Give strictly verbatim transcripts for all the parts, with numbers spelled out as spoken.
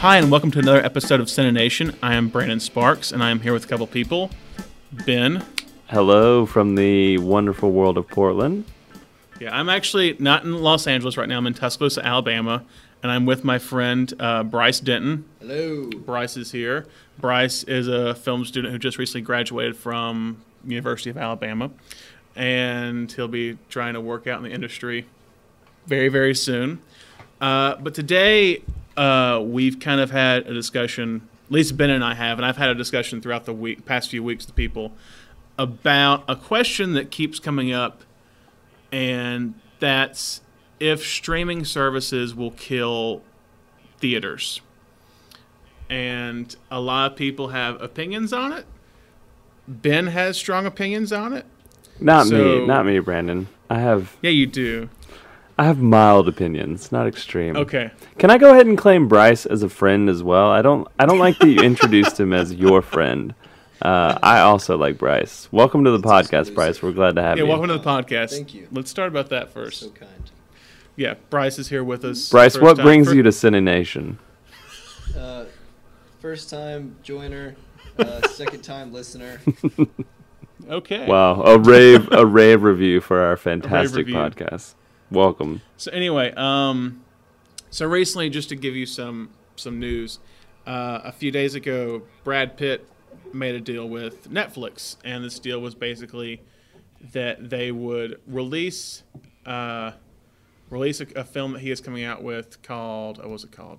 Hi, and welcome to another episode of Cinenation. I am Brandon Sparks, and I am here with a couple people. Ben. Hello from the wonderful world of Portland. Yeah, I'm actually not in Los Angeles right now. I'm in Tuscaloosa, Alabama, and I'm with my friend uh, Bryce Denton. Hello. Bryce is here. Bryce is a film student who just recently graduated from University of Alabama, and he'll be trying to work out in the industry very, very soon. Uh, but today... Uh, we've kind of had a discussion, at least Ben and I have, and I've had a discussion throughout the week, past few weeks with people about a question that keeps coming up, and that's if streaming services will kill theaters. And a lot of people have opinions on it. Ben has strong opinions on it. Not so, me, not me, Brandon. I have. Yeah, you do. I have mild opinions, not extreme. Okay. Can I go ahead and claim Bryce as a friend as well? I don't. I don't like that you introduced him as your friend. Uh, I also like Bryce. Welcome to the That's podcast, exclusive. Bryce. We're glad to have Yeah, you. welcome to the podcast. Thank you. Let's start about that first. So kind. Yeah, Bryce is here with us. Bryce, first what time. brings Fir- you to Cine Nation? Uh, first time joiner, uh, second time listener. Okay. Wow, a rave, a rave review for our fantastic review. podcast. Welcome. So anyway, um, so recently, just to give you some some news, uh, a few days ago, Brad Pitt made a deal with Netflix, and this deal was basically that they would release uh, release a, a film that he is coming out with called what was it called?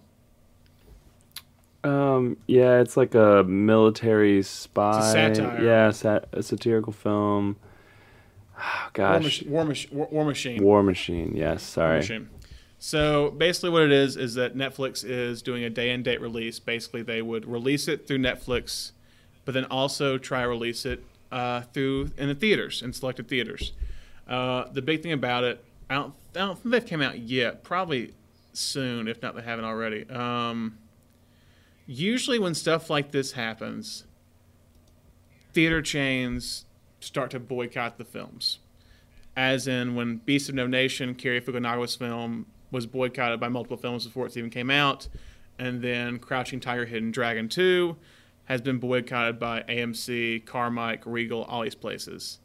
Um, yeah, it's like a military spy. It's a satire. Yeah, sat- a satirical film. Oh, gosh. War, Mach- War, Mach- War Machine. War Machine, yes, sorry. Machine. So basically what it is is that Netflix is doing a day-and-date release. Basically they would release it through Netflix, but then also try to release it uh, through in the theaters, in selected theaters. Uh, the big thing about it, I don't, I don't think they've come out yet. Probably soon, if not they haven't already. Um, usually when stuff like this happens, theater chains start to boycott the films. As in when Beast of No Nation, Cary Fukunagawa's film, was boycotted by multiple films before it even came out. And then Crouching Tiger, Hidden Dragon two has been boycotted by A M C, Carmike, Regal, all these places.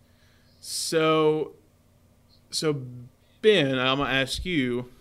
So, so Ben, I'm going to ask you,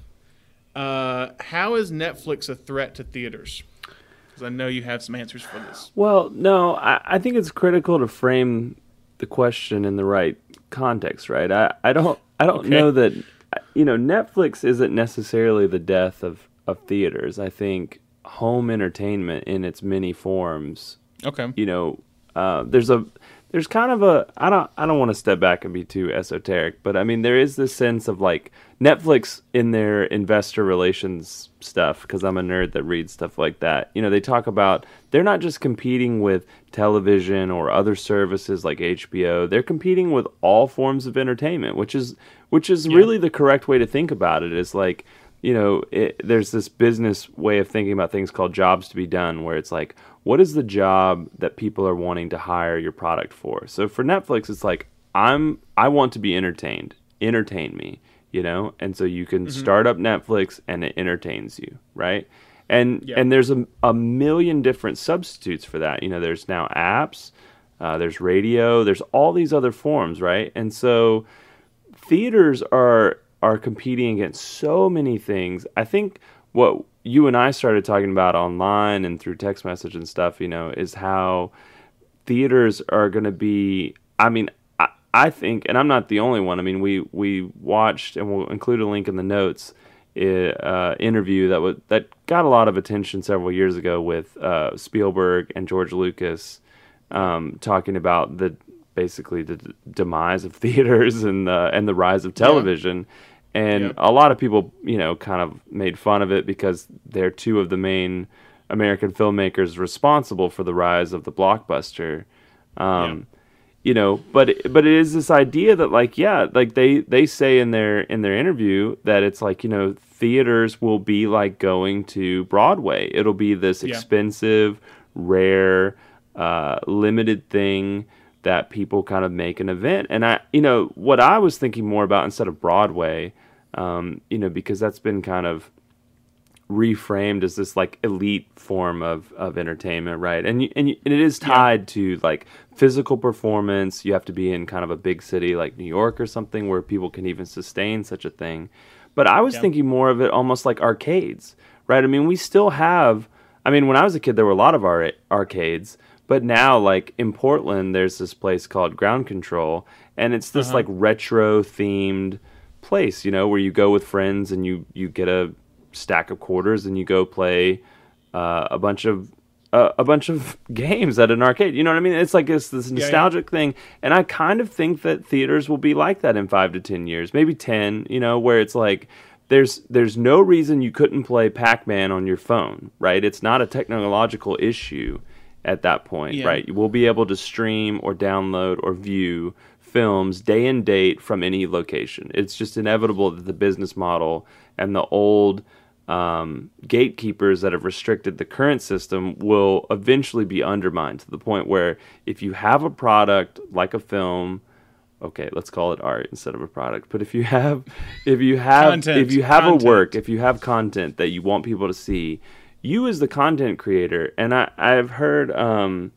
uh, how is Netflix a threat to theaters? Because I know you have some answers for this. Well, no, I, I think it's critical to frame the question in the right context, right? I, I don't I don't Okay. know that, you know, Netflix isn't necessarily the death of, of theaters. I think home entertainment in its many forms, Okay. you know, uh, there's a there's kind of a I don't I don't want to step back and be too esoteric, but I mean there is this sense of like Netflix in their investor relations stuff, because I'm a nerd that reads stuff like that. You know, they talk about they're not just competing with television or other services like H B O. They're competing with all forms of entertainment, which is which is Yeah. really the correct way to think about it. Is like, you know, it, there's this business way of thinking about things called jobs to be done, where it's like, what is the job that people are wanting to hire your product for? So for Netflix, it's like, I'm I want to be entertained. Entertain me, you know? And so you can Mm-hmm. start up Netflix and it entertains you, right? And Yeah. and there's a, a million different substitutes for that. You know, there's now apps, uh, there's radio, there's all these other forms, right? And so theaters are are competing against so many things. I think what you and I started talking about online and through text message and stuff, you know, is how theaters are going to be, I mean, I, I think, and I'm not the only one. I mean, we, we watched, and we'll include a link in the notes, uh, interview that was, that got a lot of attention several years ago with uh, Spielberg and George Lucas, um, talking about the, basically the d- demise of theaters and the, and the rise of television. And Yep. a lot of people, you know, kind of made fun of it because they're two of the main American filmmakers responsible for the rise of the blockbuster. Um, you know, but but it is this idea that, like, yeah, like they, they say in their in their interview that it's like, you know, theaters will be like going to Broadway. It'll be this Yeah. expensive, rare, uh, limited thing that people kind of make an event. And I, you know, what I was thinking more about instead of Broadway, um, you know, because that's been kind of reframed as this like elite form of, of entertainment, right? And you, and, you, and it is tied yeah. to like physical performance. You have to be in kind of a big city like New York or something where people can even sustain such a thing. But I was yeah. thinking more of it almost like arcades, right? I mean, we still have. I mean, when I was a kid, there were a lot of our arcades, but now, like in Portland, there's this place called Ground Control, and it's this uh-huh. like retro themed place, you know, where you go with friends and you you get a stack of quarters and you go play uh, a bunch of uh, a bunch of games at an arcade. You know what I mean? It's like it's this nostalgic yeah, yeah. thing, and I kind of think that theaters will be like that in five to ten years, maybe ten. You know, where it's like there's there's no reason you couldn't play Pac-Man on your phone, right? It's not a technological issue at that point, yeah. right? You will be able to stream or download or view films day and date from any location. It's just inevitable that the business model and the old um, gatekeepers that have restricted the current system will eventually be undermined to the point where if you have a product like a film, okay, let's call it art instead of a product. But if you have, if you have, content. if you have content. a work, if you have content that you want people to see, you as the content creator, and I, I've heard, um,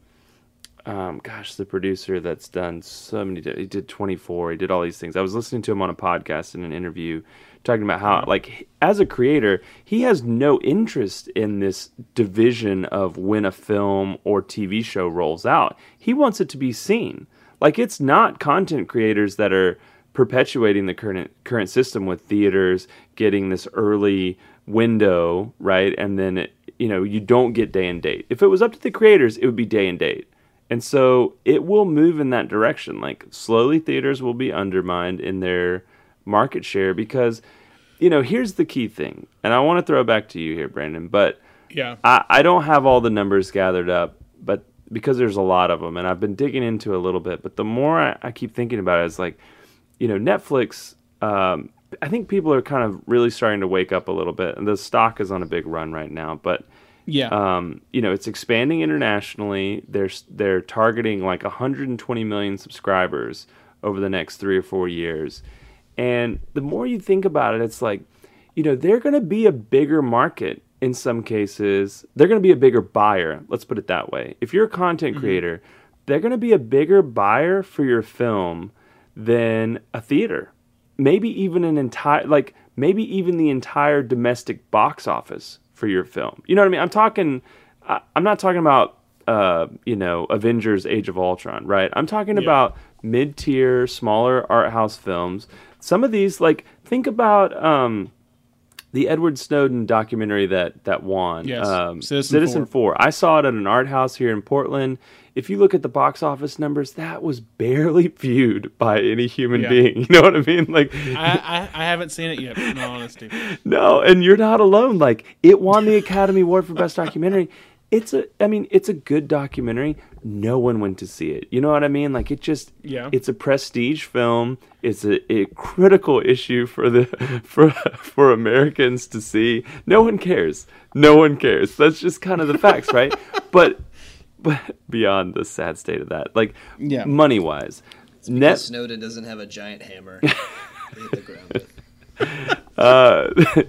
um, gosh, the producer that's done so many, he did twenty-four, he did all these things. I was listening to him on a podcast in an interview talking about how, like, as a creator, he has no interest in this division of when a film or T V show rolls out. He wants it to be seen. Like, it's not content creators that are perpetuating the current current system with theaters getting this early window, right? And then, it, you know, you don't get day and date. If it was up to the creators, it would be day and date. And so it will move in that direction. Like, slowly theaters will be undermined in their market share because, you know, here's the key thing. And I want to throw it back to you here, Brandon, but yeah, I, I don't have all the numbers gathered up, but because there's a lot of them, and I've been digging into a little bit, but the more I, I keep thinking about it, it's like, you know, Netflix, um, I think people are kind of really starting to wake up a little bit, and the stock is on a big run right now, but yeah, um, you know, it's expanding internationally. They're, they're targeting like one hundred twenty million subscribers over the next three or four years. And the more you think about it, it's like, you know, they're going to be a bigger market in some cases. They're going to be a bigger buyer. Let's put it that way. If you're a content creator, mm-hmm. they're going to be a bigger buyer for your film than a theater. Maybe even an entire, like, maybe even the entire domestic box office for your film. You know what I mean? I'm talking, I, I'm not talking about, uh, you know, Avengers Age of Ultron, right? I'm talking yeah. about mid-tier, smaller art house films. Some of these, like, think about um, the Edward Snowden documentary that, that won. Yes. Um, Citizen, Citizen Four. I saw it at an art house here in Portland. If you look at the box office numbers, that was barely viewed by any human yeah. being. You know what I mean? Like, I, I, I haven't seen it yet, in all honesty. No, and you're not alone. Like, it won the Academy Award for Best Documentary. It's a, I mean, it's a good documentary. No one went to see it. You know what I mean? Like, it just, yeah. it's a prestige film. It's a, a critical issue for the for for Americans to see. No one cares. No one cares. That's just kind of the facts, right? But. But beyond the sad state of that, like yeah. money wise, it's because Net- Snowden doesn't have a giant hammer to hit the ground with. Uh,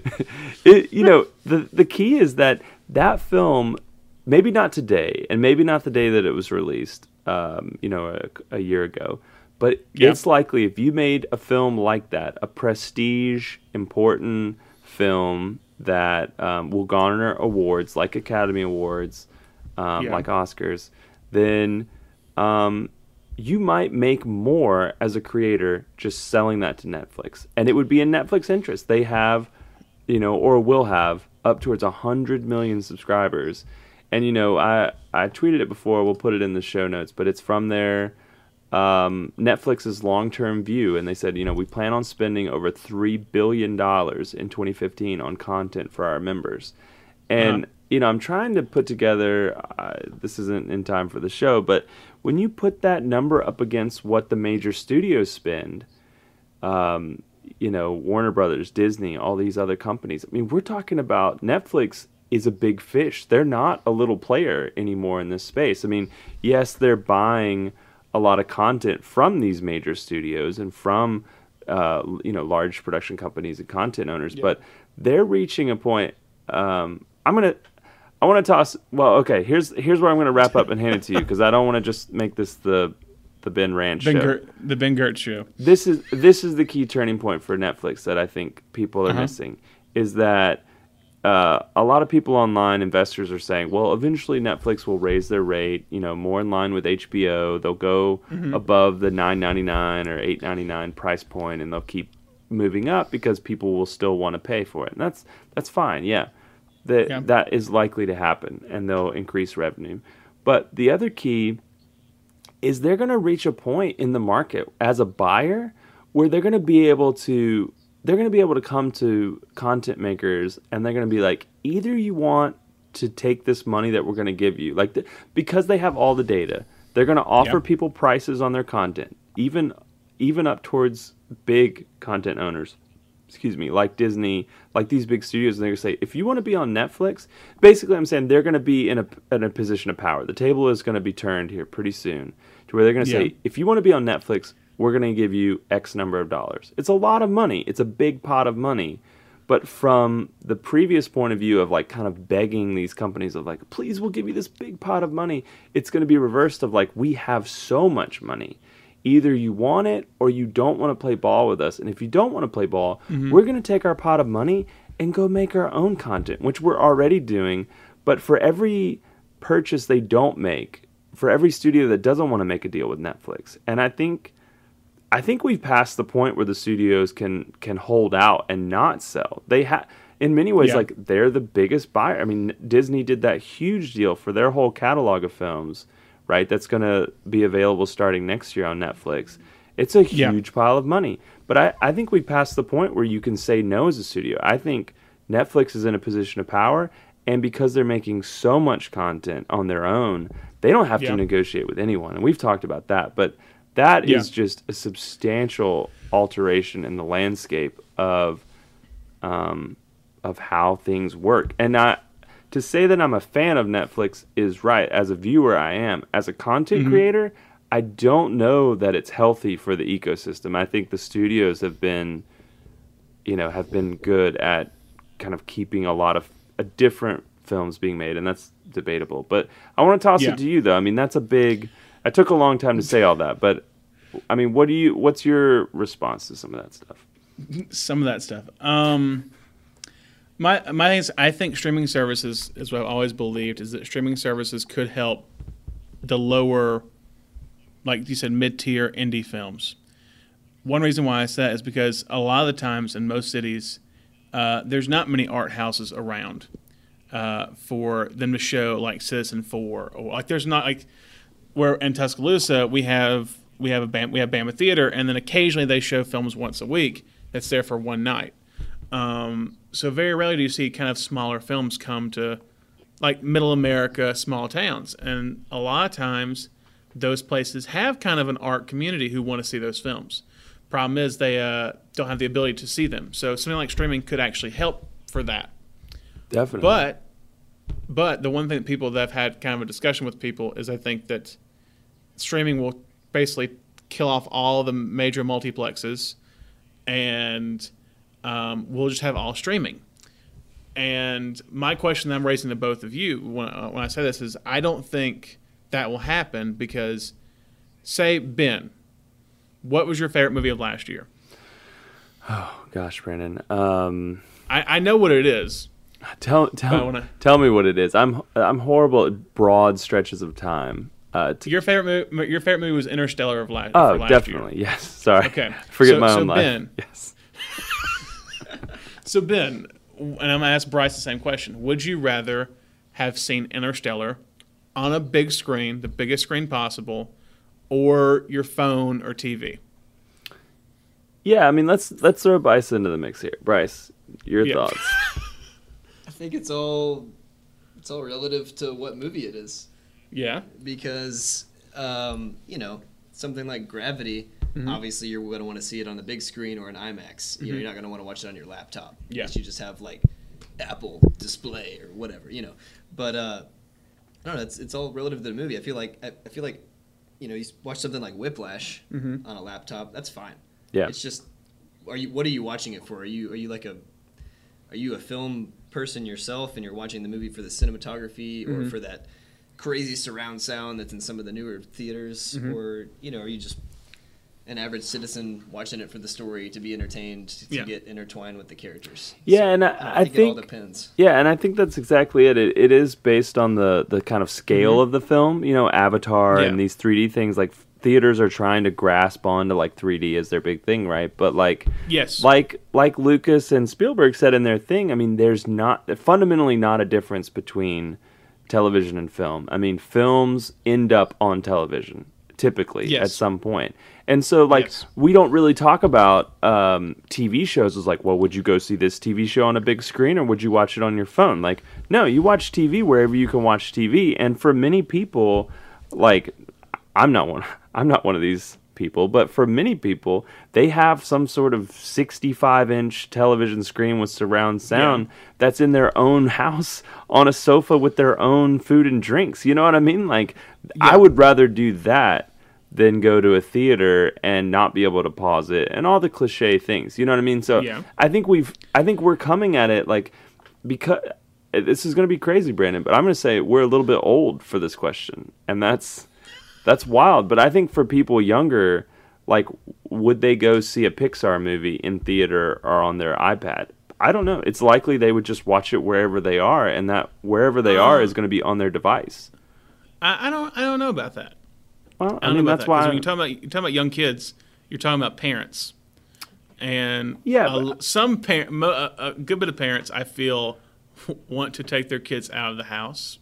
it, you know, the the key is that that film, maybe not today, and maybe not the day that it was released, um, you know, a, a year ago, but yeah. it's likely if you made a film like that, a prestige, important film that um, will garner awards like Academy Awards. Um, yeah. like Oscars, then um, you might make more as a creator just selling that to Netflix. And it would be in Netflix interest. They have, you know, or will have up towards one hundred million subscribers. And, you know, I, I tweeted it before. We'll put it in the show notes. But it's from their um, Netflix's long-term view. And they said, you know, we plan on spending over three billion dollars in twenty fifteen on content for our members. And... Uh-huh. You know, I'm trying to put together, uh, this isn't in time for the show, but when you put that number up against what the major studios spend, um, you know, Warner Brothers, Disney, all these other companies, I mean, we're talking about Netflix is a big fish. They're not a little player anymore in this space. I mean, yes, they're buying a lot of content from these major studios and from, uh, you know, large production companies and content owners, yeah. but they're reaching a point um, I'm gonna. I want to toss. Well, okay. Here's here's where I'm going to wrap up and hand it to you because I don't want to just make this the the Ben Rand show. Ben Gert, the Ben Gert show. This is this is the key turning point for Netflix that I think people are Uh-huh. missing is that uh, a lot of people online, investors, are saying, well, eventually Netflix will raise their rate, you know, more in line with H B O. They'll go Mm-hmm. above the nine ninety-nine or eight ninety-nine price point, and they'll keep moving up because people will still want to pay for it, and that's that's fine. Yeah, that Yeah. that is likely to happen, and they'll increase revenue. But the other key is they're going to reach a point in the market as a buyer where they're going to be able to they're going to be able to come to content makers and they're going to be like, either you want to take this money that we're going to give you, like the, because they have all the data, they're going to offer Yeah. people prices on their content, even even up towards big content owners, excuse me, like Disney, like these big studios, and they're going to say, if you want to be on Netflix, basically I'm saying they're going to be in a, in a position of power. The table is going to be turned here pretty soon to where they're going to Yeah. say, if you want to be on Netflix, we're going to give you X number of dollars. It's a lot of money. It's a big pot of money. But from the previous point of view of like kind of begging these companies of like, please, we'll give you this big pot of money, it's going to be reversed of like, we have so much money. Either you want it or you don't want to play ball with us. And if you don't want to play ball, we're going to take our pot of money and go make our own content, which we're already doing. But for every purchase they don't make, for every studio that doesn't want to make a deal with Netflix, and I think I think we've passed the point where the studios can can hold out and not sell. They have, in many ways, Yeah. like they're the biggest buyer. I mean, Disney did that huge deal for their whole catalog of films, right? That's going to be available starting next year on Netflix. It's a Yeah. huge pile of money. But I, I think we've passed the point where you can say no as a studio. I think Netflix is in a position of power, and because they're making so much content on their own, they don't have Yeah. to negotiate with anyone. And we've talked about that. But that Yeah. is just a substantial alteration in the landscape of um, of how things work. And I, to say that I'm a fan of Netflix is right. As a viewer, I am. As a content Mm-hmm. creator, I don't know that it's healthy for the ecosystem. I think the studios have been, you know, have been good at kind of keeping a lot of uh, different films being made, and that's debatable. But I want to toss Yeah. it to you, though. I mean, that's a big. I took a long time to say all that, but I mean, what do you? What's your response to some of that stuff? Some of that stuff. Um, my my thing is, I think streaming services is what I've always believed is that streaming services could help the lower, like you said, mid-tier indie films. One reason why I say that is because a lot of the times in most cities, uh, there's not many art houses around uh, for them to show like Citizen Four, or like there's not like where in Tuscaloosa we have we have a Bam, we have Bama Theater, and then occasionally they show films once a week that's there for one night. Um, so very rarely do you see kind of smaller films come to like middle America, small towns, and a lot of times those places have kind of an art community who want to see those films. Problem is they uh, don't have the ability to see them. So something like streaming could actually help for that. Definitely. But but the one thing that people that I've had kind of a discussion with people is I think that streaming will basically kill off all the major multiplexes, and um, we'll just have all streaming. And my question that I'm raising to both of you when, uh, when I say this is I don't think that will happen because, say, Ben, what was your favorite movie of last year? oh gosh, Brandon. Um, I, I know what it is. tell I tell wanna- tell me what it is. I'm I'm horrible at broad stretches of time. Uh, to, Your favorite movie, your favorite movie was Interstellar of last, oh, for last definitely. year. Yes. Sorry. Okay. Forget So- my so own life. Ben- Yes. So Ben, and I'm gonna ask Bryce the same question: would you rather have seen Interstellar on a big screen, the biggest screen possible, or your phone or T V? Yeah. I mean, let's let's throw Bryce into the mix here. Bryce, your Yeah. thoughts? I think it's all it's all relative to what movie it is, Yeah. because um, you know, something like Gravity. Mm-hmm. Obviously, you're going to want to see it on the big screen or an IMAX. You know, you're not going to want to watch it on your laptop. Mm-hmm. Yeah. Unless you just have like Apple Display or whatever. You know, but uh, I don't know. It's it's all relative to the movie. I feel like I, I feel like you know, you watch something like Whiplash Mm-hmm. on a laptop. That's fine. Yeah. It's just, are you? What are you watching it for? Are you are you like a are you a film person yourself and you're watching the movie for the cinematography or Mhm. for that crazy surround sound that's in some of the newer theaters, Mhm. or you know, are you just an average citizen watching it for the story to be entertained, to Yeah. get intertwined with the characters? Yeah, So, and I, I I think, it all think depends. yeah, and I think that's exactly it. It, it is based on the the kind of scale Mhm. of the film. You know, Avatar Yeah. and these three D things. Like theaters are trying to grasp onto like three D as their big thing, right? But like Yes. like like Lucas and Spielberg said in their thing, I mean, there's not fundamentally not a difference between television and film. I mean, films end up on television typically Yes. at some point. And so like Yes. we don't really talk about um, T V shows as like, well, would you go see this T V show on a big screen or would you watch it on your phone? Like, no, you watch T V wherever you can watch T V. And for many people, like I'm not one I'm not one of these people, but for many people, they have some sort of sixty-five inch television screen with surround sound Yeah. that's in their own house on a sofa with their own food and drinks. You know what I mean? Like, I Yeah. would rather do that than go to a theater and not be able to pause it and all the cliche things. You know what I mean? So Yeah. I think we've, I think we're coming at it like, because this is going to be crazy, Brandon, but I'm going to say we're a little bit old for this question. And that's, that's wild. But I think for people younger, like, would they go see a Pixar movie in theater or on their iPad? I don't know. It's likely they would just watch it wherever they are, and that wherever they are Uh, is going to be on their device. I, I don't I don't know about that. Well, I I, don't mean, know about that's that, 'cause why. when you talk about you talk about young kids, you're talking about parents, and Yeah, a- but- some parent, mo- a, a good bit of parents, I feel, want to take their kids out of the house,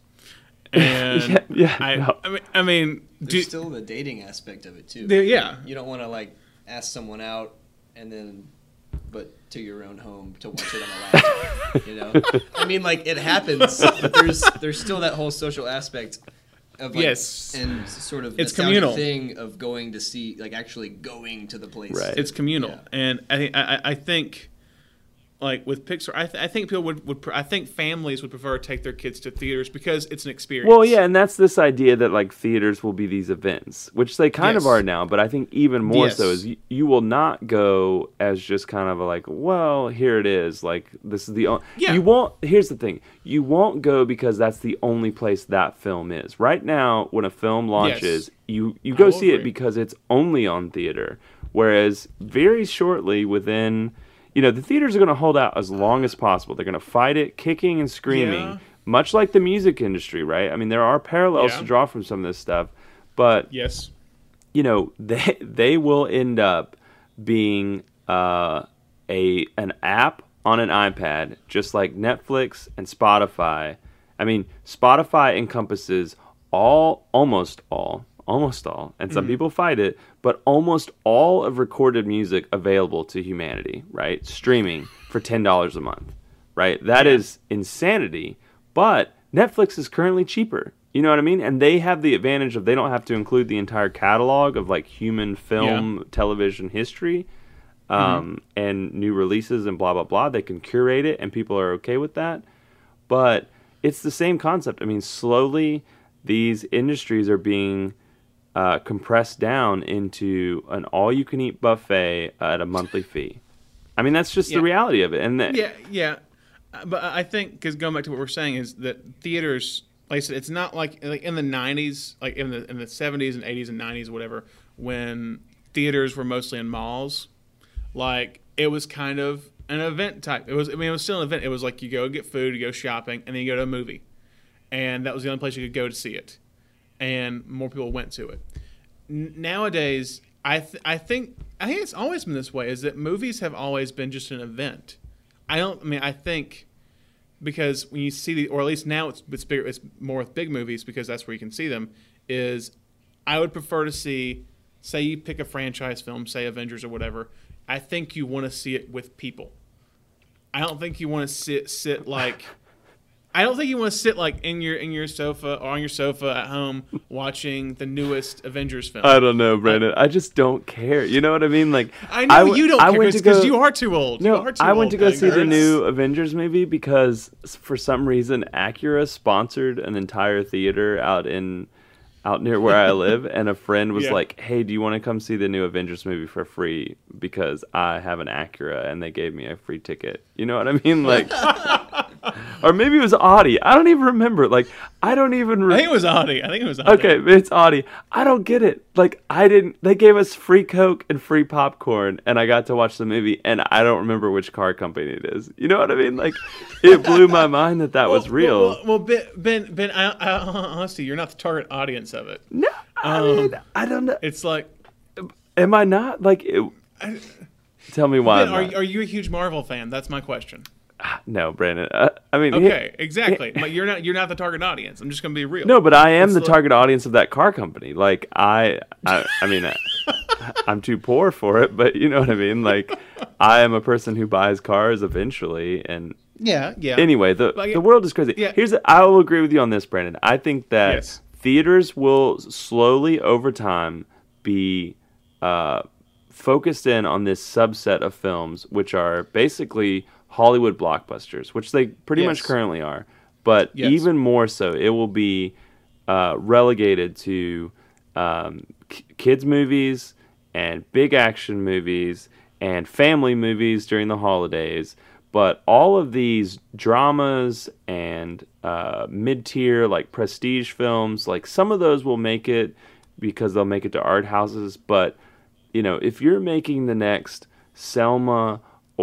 and Yeah, yeah, I, no. I mean, I mean, There's do, still the dating aspect of it too. there- yeah, You don't want to like ask someone out and then, but to your own home to watch it on a laptop. You know, I mean, like it happens, but there's there's still that whole social aspect of like, Yes. and sort of It's nostalgic communal. thing of going to see, like actually going to the place. Right. it's communal, Yeah. and I, I I think. Like with Pixar, I, th- I think people would, would pr- I think families would prefer to take their kids to theaters because it's an experience. Well, yeah, and that's this idea that like theaters will be these events, which they kind of Yes. are now. But I think even more Yes. so is you, you will not go as just kind of a, like, well, here it is. Like this is the only. Yeah. You won't. Here's the thing: you won't go because that's the only place that film is. Right now, when a film launches, Yes. you you I go will see it agree. because it's only on theater. Whereas very shortly within. You know, the theaters are going to hold out as long as possible. They're going to fight it, kicking and screaming, Yeah. much like the music industry, right? I mean, there are parallels Yeah. to draw from some of this stuff, but Yes. you know, they they will end up being uh, a an app on an iPad, just like Netflix and Spotify. I mean, Spotify encompasses all, almost all, almost all, and some Mm-hmm. people fight it, but almost all of recorded music available to humanity, right? Streaming for ten dollars a month, right? That Yeah. is insanity, but Netflix is currently cheaper. You know what I mean? And they have the advantage of they don't have to include the entire catalog of like human film, television history, um, and new releases and blah, blah, blah. They can curate it and people are okay with that. But it's the same concept. I mean, slowly these industries are being uh, compressed down into an all-you-can-eat buffet at a monthly fee. I mean, that's just Yeah. the reality of it. And that, Yeah, yeah. Uh, But I think, because going back to what we're saying, is that theaters, like I said, it's not like like in the nineties, like in the in the seventies and eighties and nineties, whatever, when theaters were mostly in malls. Like it was kind of an event type. It was, I mean, it was still an event. It was like you go get food, you go shopping, and then you go to a movie, and that was the only place you could go to see it, and more people went to it. N- nowadays, I th- I think I think it's always been this way. Is that movies have always been just an event. I don't. I mean, I think because when you see the, or at least now it's it's bigger. It's more with big movies because that's where you can see them. Is I would prefer to see, say you pick a franchise film, say Avengers or whatever. I think you want to see it with people. I don't think you want to sit sit like. I don't think you want to sit like in your in your sofa or on your sofa at home watching the newest Avengers film. I don't know, Brandon. I just don't care. You know what I mean? Like I know w- you don't I care went to because go- you are too old. you No, are too I went old, to go see the Nerds. new Avengers movie because s- for some reason Acura sponsored an entire theater out in out near where I live, and a friend was Yeah. like, "Hey, do you want to come see the new Avengers movie for free because I have an Acura and they gave me a free ticket?" You know what I mean? Like, or maybe it was Audi. I don't even remember. Like, I don't even. Re- I think it was Audi. I think it was Audi. Okay, it's Audi. I don't get it. Like, I didn't. They gave us free Coke and free popcorn, and I got to watch the movie, and I don't remember which car company it is. You know what I mean? Like, it blew my mind that that was Well, real. Well, well, well, Ben, Ben, Ben I, I, honestly, you're not the target audience of it. no, I, Um, mean, I don't know. It's like, Am I not? Like, it, tell me why. Ben, I'm are, not. are you a huge Marvel fan? That's my question. No, Brandon. Uh, I mean, he- Okay, exactly. But you're not you're not the target audience. I'm just gonna be real. no, but I am It's the like- target audience of that car company. Like, I, I, I mean, I, I'm too poor for it, but you know what I mean. Like, I am a person who buys cars eventually, and Yeah, yeah. anyway, the Like, the world is crazy. yeah. Here's the, I will agree with you on this, Brandon. I think that Yes. theaters will slowly over time be uh, focused in on this subset of films, which are basically Hollywood blockbusters, which they pretty much Yes. currently are. But Yes. even more so, it will be uh, relegated to um, k- kids' movies and big action movies and family movies during the holidays. But all of these dramas and uh, mid-tier, like prestige films, like some of those will make it because they'll make it to art houses. But, you know, if you're making the next Selma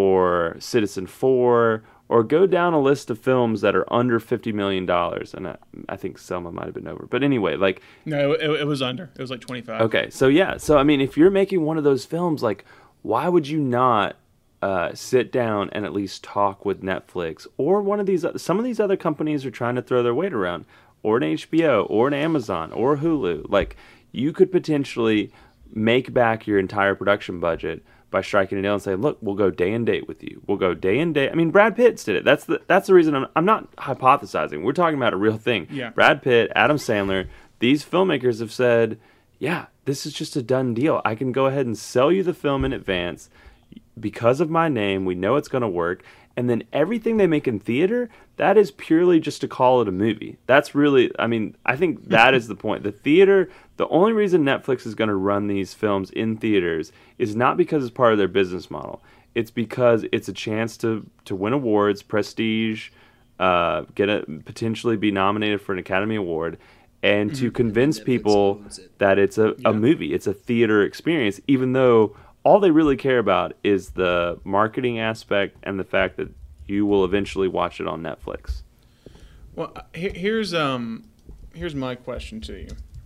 or Citizen Four, or go down a list of films that are under fifty million dollars, and I, I think Selma might have been over. But anyway, like, No, it, it was under. It was like twenty-five. okay, so yeah, so I mean, if you're making one of those films, like, why would you not uh, sit down and at least talk with Netflix or one of these? Some of these other companies are trying to throw their weight around, or an H B O, or an Amazon, or Hulu. Like, you could potentially make back your entire production budget by striking a deal and saying, "Look, we'll go day and date with you. We'll go day and date." I mean, Brad Pitt did it. That's the that's the reason I'm I'm not hypothesizing. We're talking about a real thing. Yeah. Brad Pitt, Adam Sandler, these filmmakers have said, "Yeah, this is just a done deal. I can go ahead and sell you the film in advance because of my name. We know it's going to work." And then everything they make in theater, that is purely just to call it a movie. That's really, I mean, I think that is the point. The theater, the only reason Netflix is going to run these films in theaters is not because it's part of their business model. It's because it's a chance to, to win awards, prestige, uh, get a potentially be nominated for an Academy Award, and to convince Netflix people owns it. that it's a, a movie. It's a theater experience, even though all they really care about is the marketing aspect and the fact that you will eventually watch it on Netflix. Well, he- here's um, here's my question to you.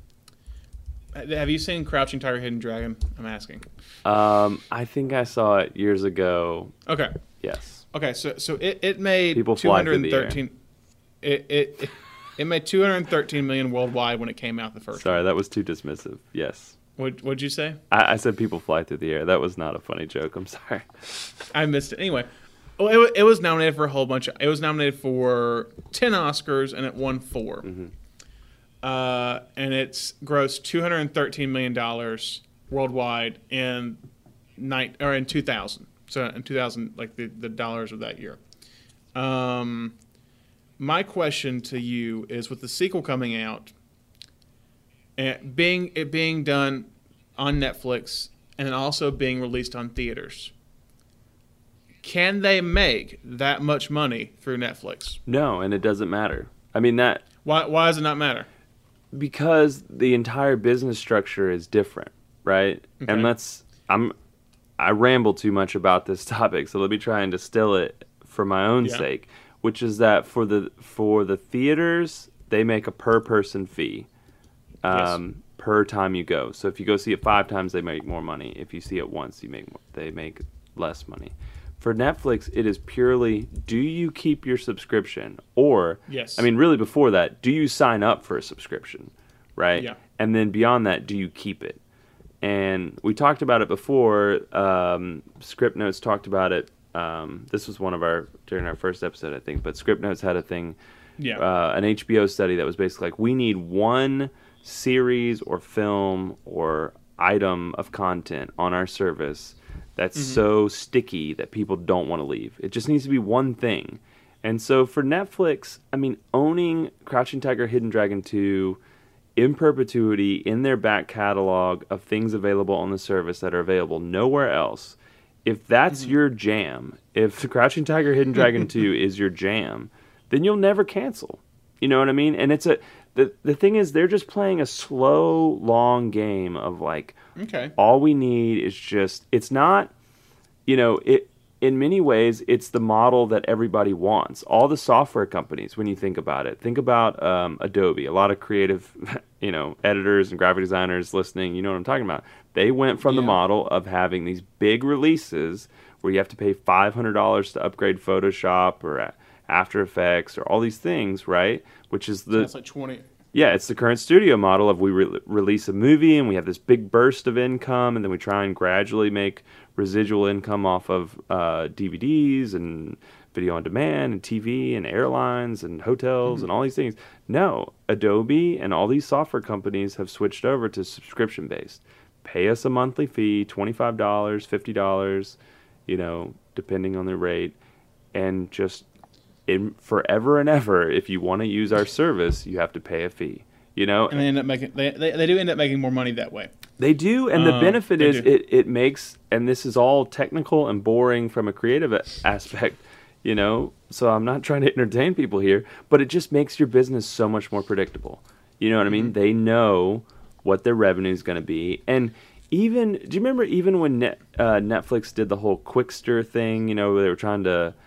Have you seen Crouching Tiger, Hidden Dragon? I'm asking. Um, I think I saw it years ago. Okay. Yes. Okay. So so it, it made People two fly through hundred the air. thirteen. It, it it it made two hundred thirteen million worldwide when it came out the first. Sorry, that was too dismissive. Yes. What what'd you say? I, I said people fly through the air. That was not a funny joke. I'm sorry. I missed it. Anyway, well, it, wa- it was nominated for a whole bunch. Of, it was nominated for ten Oscars and it won four. Mm-hmm. Uh, and it's grossed two hundred thirteen million dollars worldwide in night or in two thousand. So in two thousand, like the, the dollars of that year. Um, my question to you is, with the sequel coming out, and being it being done on Netflix and also being released on theaters, can they make that much money through Netflix? No, and it doesn't matter. I mean, that Why why does it not matter? because the entire business structure is different, right? Okay. And that's I'm I ramble too much about this topic, so let me try and distill it for my own Yeah. sake, which is that for the for the theaters, they make a per person fee. Um, per time you go. So if you go see it five times, they make more money. If you see it once, you make more, they make less money. For Netflix, it is purely, do you keep your subscription? Or, Yes. I mean, really before that, do you sign up for a subscription? Right? Yeah. And then beyond that, do you keep it? And we talked about it before. Um, Script Notes talked about it. Um, this was one of our, during our first episode, I think, but Script Notes had a thing, Yeah. uh, an H B O study that was basically like, we need one series or film or item of content on our service that's Mm-hmm. so sticky that people don't want to leave. It just needs to be one thing. And so for Netflix, I mean, owning Crouching Tiger, Hidden Dragon two in perpetuity in their back catalog of things available on the service that are available nowhere else. If that's mm-hmm. your jam, if Crouching Tiger, Hidden Dragon two is your jam, then you'll never cancel. You know what I mean? And it's a the the thing is they're just playing a slow, long game of like, okay, all we need is just, it's not, you know, it. In many ways, it's the model that everybody wants. All the software companies, when you think about it, think about um, Adobe. A lot of creative, you know, editors and graphic designers listening, you know what I'm talking about. They went from yeah. the model of having these big releases where you have to pay five hundred dollars to upgrade Photoshop or After Effects or all these things, right? Which is the... That's like twenty... Yeah, it's the current studio model of we re- release a movie and we have this big burst of income, and then we try and gradually make residual income off of uh, D V Ds and video on demand and T V and airlines and hotels mm-hmm. and all these things. No, Adobe and all these software companies have switched over to subscription-based. Pay us a monthly fee, twenty-five dollars, fifty dollars, you know, depending on the rate, and just... In forever and ever, if you want to use our service, you have to pay a fee. You know, and they end up making they, they, they do end up making more money that way. They do, and the uh, benefit is do. it, it makes, and this is all technical and boring from a creative aspect, you know. So I'm not trying to entertain people here, but it just makes your business so much more predictable. You know what mm-hmm. I mean? They know what their revenue is going to be, and even do you remember even when Net, uh, Netflix did the whole Quickster thing? You know, where they were trying to.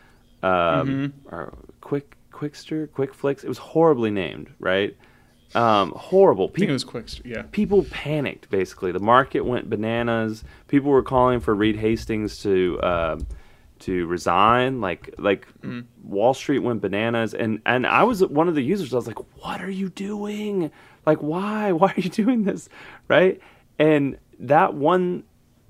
Um, mm-hmm. or quick, Quickster, Quickflix. It was horribly named, right? Um, horrible. People, I think it was Quickster. Yeah. People panicked. Basically, the market went bananas. People were calling for Reed Hastings to uh, to resign. Like like mm. Wall Street went bananas, and and I was one of the users. I was like, "What are you doing? Like, why? Why are you doing this?" Right? And that one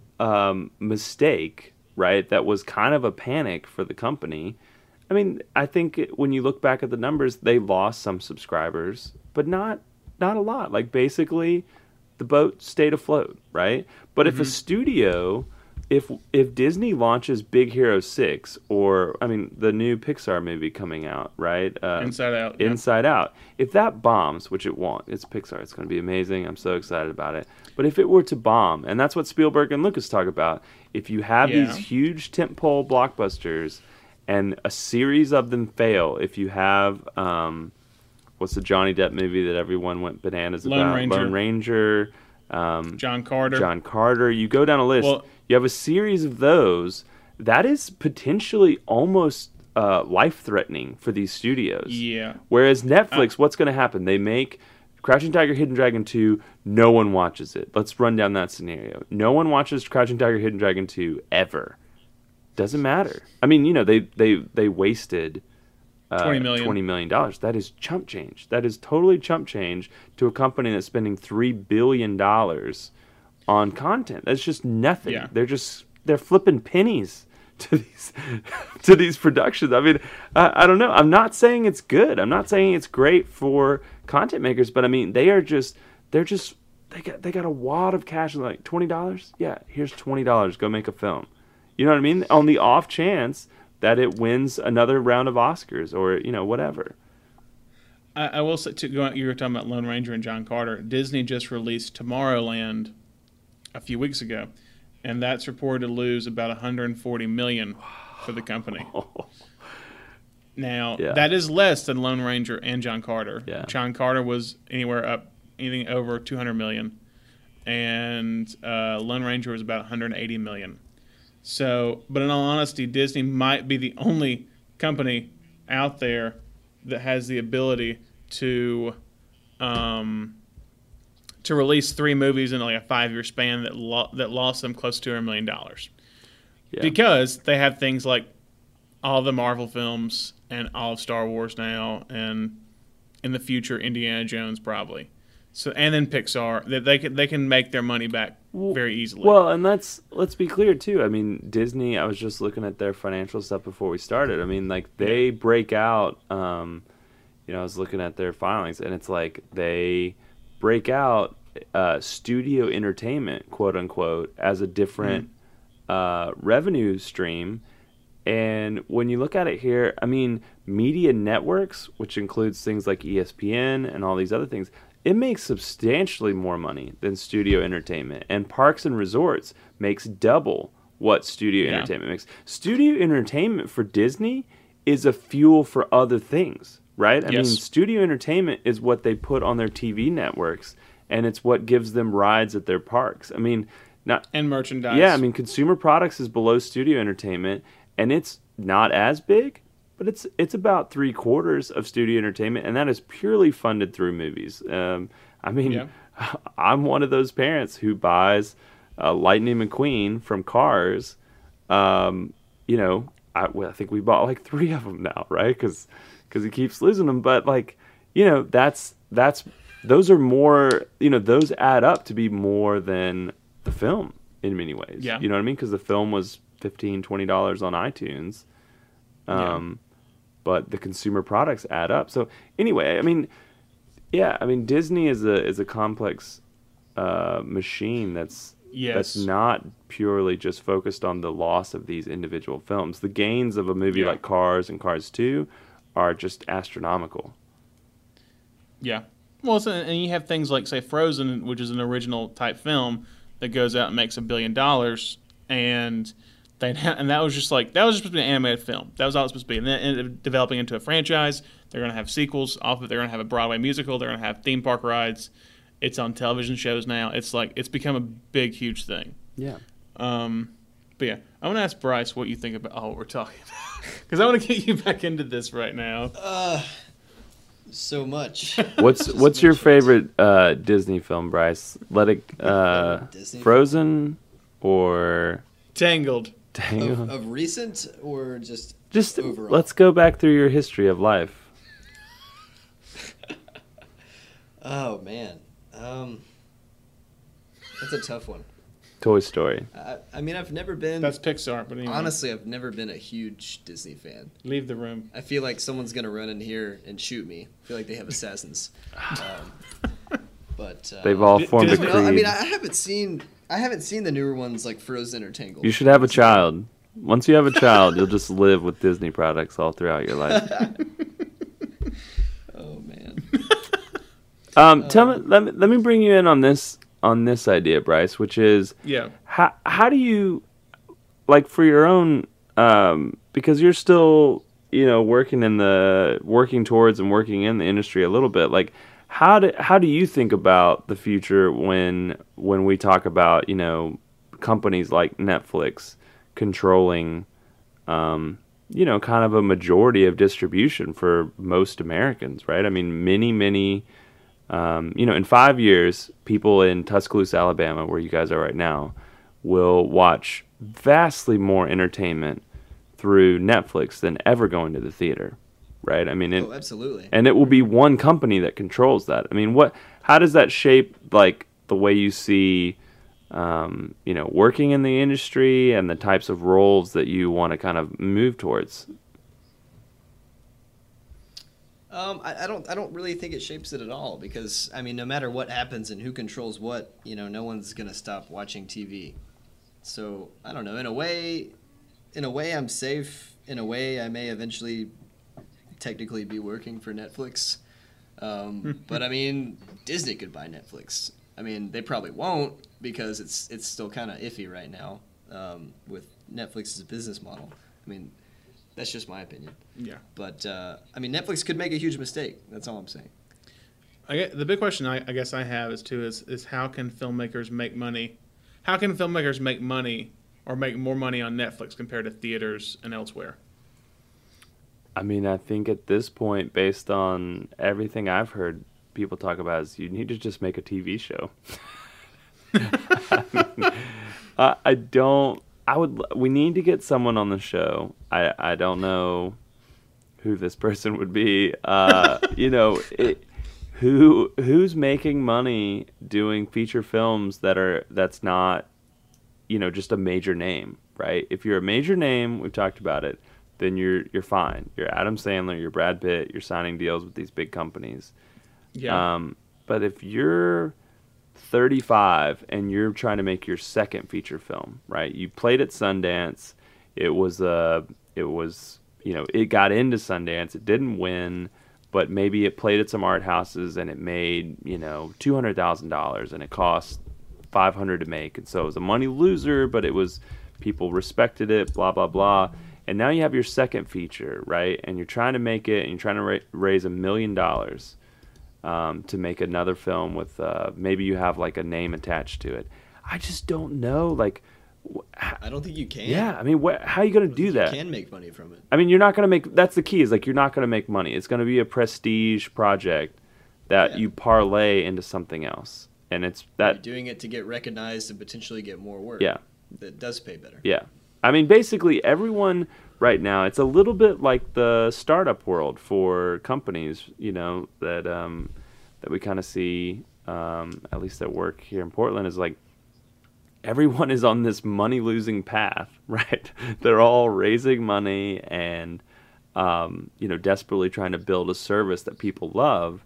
um, mistake. Right, that was kind of a panic for the company. I mean, I think it, when you look back at the numbers, they lost some subscribers, but not not a lot. Like basically, the boat stayed afloat, right? But mm-hmm. if a studio, if if Disney launches Big Hero six, or I mean the new Pixar movie coming out, right? Uh, Inside Out. Inside yeah. Out. If that bombs, which it won't, it's Pixar. It's going to be amazing. I'm so excited about it. But if it were to bomb, and that's what Spielberg and Lucas talk about, if you have yeah. these huge tentpole blockbusters and a series of them fail, if you have um, what's the Johnny Depp movie that everyone went bananas Lone about? Ranger. Lone Ranger. Um, John Carter. John Carter. You go down a list. Well, you have a series of those. That is potentially almost uh, life-threatening for these studios. Yeah. Whereas Netflix, uh, what's going to happen? They make Crouching Tiger, Hidden Dragon two. No one watches it. Let's run down that scenario. No one watches Crouching Tiger, Hidden Dragon two ever. Doesn't matter. I mean, you know, they they they wasted uh, twenty million twenty million dollars. That is chump change. That is totally chump change to a company that's spending three billion dollars on content. That's just nothing. Yeah. They're just they're flipping pennies to these to these productions. I mean, I, I don't know. I'm not saying it's good. I'm not saying it's great for content makers, but I mean, they are just they're just they got they got a wad of cash and like twenty dollars. Yeah, here's twenty dollars. Go make a film. You know what I mean? On the off chance that it wins another round of Oscars or, you know, whatever. I, I will say, too, going, you were talking about Lone Ranger and John Carter. Disney just released Tomorrowland a few weeks ago, and that's reported to lose about one hundred forty million dollars for the company. Now, yeah. that is less than Lone Ranger and John Carter. Yeah. John Carter was anywhere up, anything over two hundred million dollars, and uh, Lone Ranger was about one hundred eighty million dollars. So, but in all honesty, Disney might be the only company out there that has the ability to um, to release three movies in like a five-year span that lo- that lost them close to two hundred million dollars. Yeah. Because they have things like all the Marvel films and all of Star Wars now, and in the future, Indiana Jones probably. So and then Pixar, that they can they can make their money back very easily. Well, and let's let's be clear too. I mean, Disney. I was just looking at their financial stuff before we started. I mean, like they yeah. break out. Um, you know, I was looking at their filings, and it's like they break out uh, studio entertainment, quote unquote, as a different mm. uh, revenue stream. And when you look at it here, I mean, media networks, which includes things like E S P N and all these other things. it makes substantially more money than studio entertainment. And Parks and Resorts makes double what studio Yeah. entertainment makes. Studio entertainment for Disney is a fuel for other things, right? I Yes. mean, studio entertainment is what they put on their T V networks, and it's what gives them rides at their parks. I mean, not And merchandise. yeah, I mean, consumer products is below studio entertainment, and it's not as big, but it's it's about three quarters of studio entertainment, and that is purely funded through movies. Um, I mean, Yeah. I'm one of those parents who buys uh, Lightning McQueen from Cars. Um, you know, I, well, I think we bought like three of them now, right? Because he keeps losing them. But like, you know, that's that's those are more. You know, those add up to be more than the film in many ways. Yeah. You know what I mean? Because the film was fifteen dollars, twenty dollars on iTunes. Um, but the consumer products add up. So anyway, I mean, yeah, I mean, Disney is a is a complex uh, machine that's Yes. that's not purely just focused on the loss of these individual films. The gains of a movie Yeah. like Cars and Cars two are just astronomical. Yeah. Well, so, and you have things like, say, Frozen, which is an original type film that goes out and makes a billion dollars, and they and that was just like that was just supposed to be an animated film. That was all it was supposed to be, and then it ended up developing into a franchise. They're going to have sequels off of it. They're going to have a Broadway musical. They're going to have theme park rides. It's on television shows now. It's like it's become a big, huge thing. Yeah. Um, but yeah, I want to ask Bryce what you think about oh, what we're talking about because I want to get you back into this right now. Uh, so much. What's Just what's your much. favorite uh, Disney film, Bryce? Let it uh, Disney Frozen or Tangled. Tangled? Of, of recent or just Just overall? let's go back through your history of life. Oh man, um, that's a tough one. Toy Story. I, I mean, I've never been. That's Pixar, but anyway, honestly, I've never been a huge Disney fan. leave the room. I feel like someone's gonna run in here and shoot me. I feel like they have assassins. Um, but uh, They've all Di- formed a Disney- I, creed. don't know, I mean, I haven't seen. I haven't seen the newer ones like Frozen or Tangled. You should have a child. Once you have a child, you'll just live with Disney products all throughout your life. Oh man. Um, tell me, let me, let me bring you in on this on this idea, Bryce, which is Yeah. how how do you like for your own um, because you're still you know working in the working towards and working in the industry a little bit. Like how do how do you think about the future when when we talk about you know companies like Netflix controlling um, you know kind of a majority of distribution for most Americans, right? I mean, many many. Um, you know, in five years, people in Tuscaloosa, Alabama, where you guys are right now, will watch vastly more entertainment through Netflix than ever going to the theater, right? I mean, it, Oh, absolutely. and it will be one company that controls that. I mean, what? How does that shape like the way you see, um, you know, working in the industry and the types of roles that you want to kind of move towards? Um, I, I don't. I don't really think it shapes it at all because I mean, no matter what happens and who controls what, you know, no one's gonna stop watching T V. So I don't know. In a way, in a way, I'm safe. In a way, I may eventually, technically, be working for Netflix. Um, but I mean, Disney could buy Netflix. I mean, they probably won't because it's it's still kind of iffy right now um, with Netflix's business model. I mean, that's just my opinion. Yeah. But uh, I mean, Netflix could make a huge mistake. That's all I'm saying. I get, the big question I, I guess I have is too is is how can filmmakers make money? How can filmmakers make money or make more money on Netflix compared to theaters and elsewhere? I mean, I think at this point, based on everything I've heard people talk about, is you need to just make a T V show. I, mean, I, I don't. I would. We need to get someone on the show. I. I don't know who this person would be. Uh, you know, it, who who's making money doing feature films that are that's not, you know, just a major name, right? If you're a major name, we've talked about it, then you're you're fine. You're Adam Sandler, you're Brad Pitt, you're signing deals with these big companies. Yeah. Um, but if you're thirty-five and you're trying to make your second feature film, right? You played at Sundance. It was uh, it was you know it got into Sundance. It didn't win, but maybe it played at some art houses and it made, you know, two hundred thousand dollars and it cost five hundred to make. And so it was a money loser, but it was, people respected it, blah, blah, blah. And now you have your second feature, right? And you're trying to make it, and you're trying to ra- raise a million dollars um, to make another film with, uh, maybe you have like a name attached to it. I just don't know, like, wh- I don't think you can. yeah, I mean, wh- how are you going to do that? You can make money from it. I mean, you're not going to make, that's the key, is like, you're not going to make money. It's going to be a prestige project that Yeah. you parlay into something else. And it's that, You're doing it to get recognized and potentially get more work. yeah, That does pay better. yeah. I mean, basically, everyone right now, it's a little bit like the startup world for companies, you know, that um, that we kind of see, um, at least at work here in Portland, is like everyone is on this money-losing path, right? They're all raising money and, um, you know, desperately trying to build a service that people love.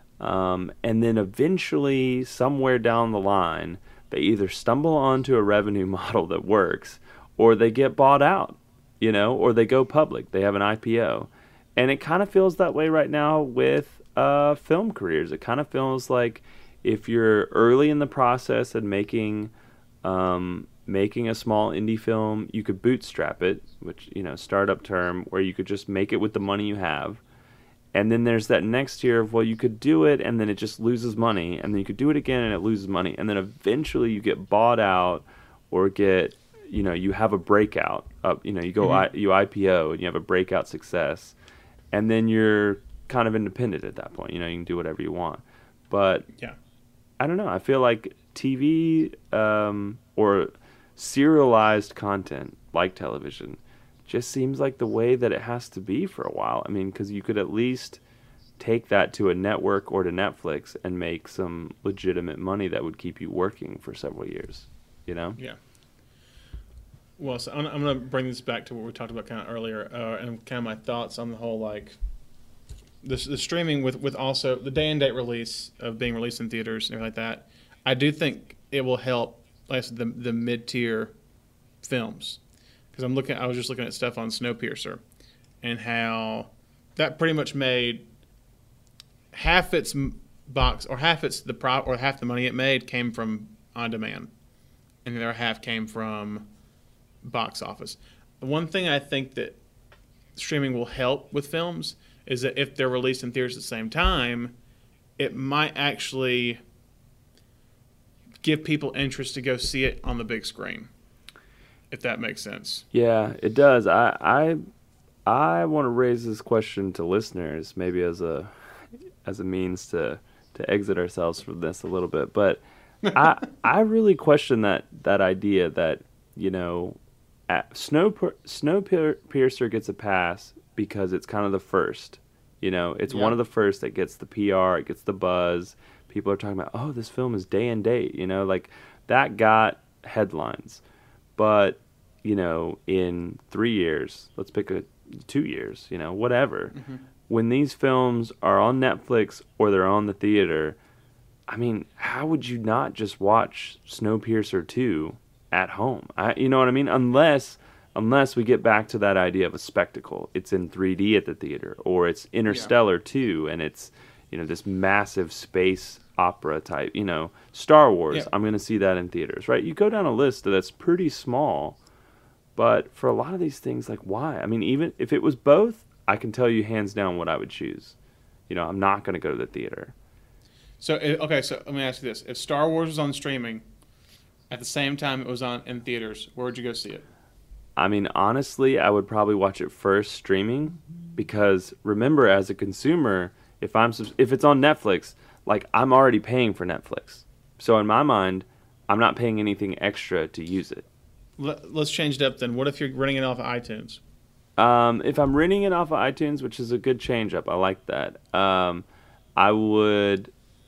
Um, and then eventually, somewhere down the line, they either stumble onto a revenue model that works, or they get bought out, you know, or they go public. They have an I P O. And it kind of feels that way right now with uh, film careers. It kind of feels like if you're early in the process and making um, making a small indie film, you could bootstrap it, which, you know, startup term, where you could just make it with the money you have. And then there's that next tier of, well, you could do it and then it just loses money. And then you could do it again and it loses money. And then eventually you get bought out or get, you know, you have a breakout. Uh, you know, you go, Mm-hmm. I, you I P O and you have a breakout success. And then you're kind of independent at that point. You know, you can do whatever you want. But Yeah. I don't know. I feel like T V um, or serialized content like television just seems like the way that it has to be for a while. I mean, because you could at least take that to a network or to Netflix and make some legitimate money that would keep you working for several years, you know? Yeah. Well, so I'm, I'm going to bring this back to what we talked about kind of earlier, uh, and kind of my thoughts on the whole, like, the, the streaming with, with also the day and date release of being released in theaters and everything like that. I do think it will help, like I said, the, the mid-tier films. Because I'm looking, I was just looking at stuff on Snowpiercer and how that pretty much made half its m- box, or half its the pro, or half the money it made came from on demand, and the other half came from box office. The one thing I think that streaming will help with films is that if they're released in theaters at the same time, it might actually give people interest to go see it on the big screen, if that makes sense. Yeah, it does. I I I want to raise this question to listeners, maybe as a as a means to to exit ourselves from this a little bit. But I I really question that that idea that, you know, at Snow Snowpiercer gets a pass because it's kind of the first. You know, it's Yeah. one of the first that gets the P R, it gets the buzz. People are talking about, oh, this film is day and date. You know, like that got headlines. But, you know, in three years, let's pick a two years, you know, whatever. Mm-hmm. When these films are on Netflix or they're on the theater, I mean, how would you not just watch Snowpiercer two at home? I, you know what I mean? Unless unless we get back to that idea of a spectacle. It's in three D at the theater, or it's Interstellar two, and it's, you know, this massive space opera type, you know, Star Wars. Yeah. I'm going to see that in theaters, right? You go down a list that's pretty small, but for a lot of these things, like, why? I mean, even if it was both, I can tell you hands down what I would choose. You know, I'm not going to go to the theater. So, eh, okay, so let me ask you this. If Star Wars was on streaming at the same time it was on in theaters, where would you go see it? I mean, honestly, I would probably watch it first streaming, because remember, as a consumer, if I'm subs- if it's on Netflix, like, I'm already paying for Netflix. So in my mind, I'm not paying anything extra to use it. Let, let's change it up then. What if you're renting it off of iTunes? Um, if I'm renting it off of iTunes, which is a good change up, I like that. Um, I would,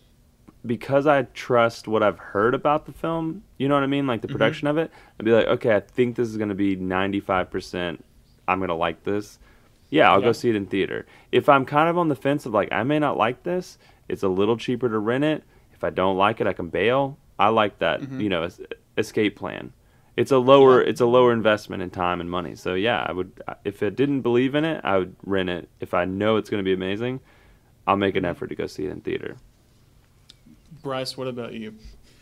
because I trust what I've heard about the film, you know what I mean? Like the production of it, I'd be like, okay, I think this is going to be ninety-five percent. I'm going to like this. Yeah, I'll Yeah. go see it in theater. If I'm kind of on the fence of like, I may not like this, it's a little cheaper to rent it. If I don't like it, I can bail. I like that, Mhm. you know, es- escape plan. It's a lower, Yeah. it's a lower investment in time and money. So yeah, I would, if I didn't believe in it, I would rent it. If I know it's going to be amazing, I'll make an effort to go see it in theater. Bryce, what about you?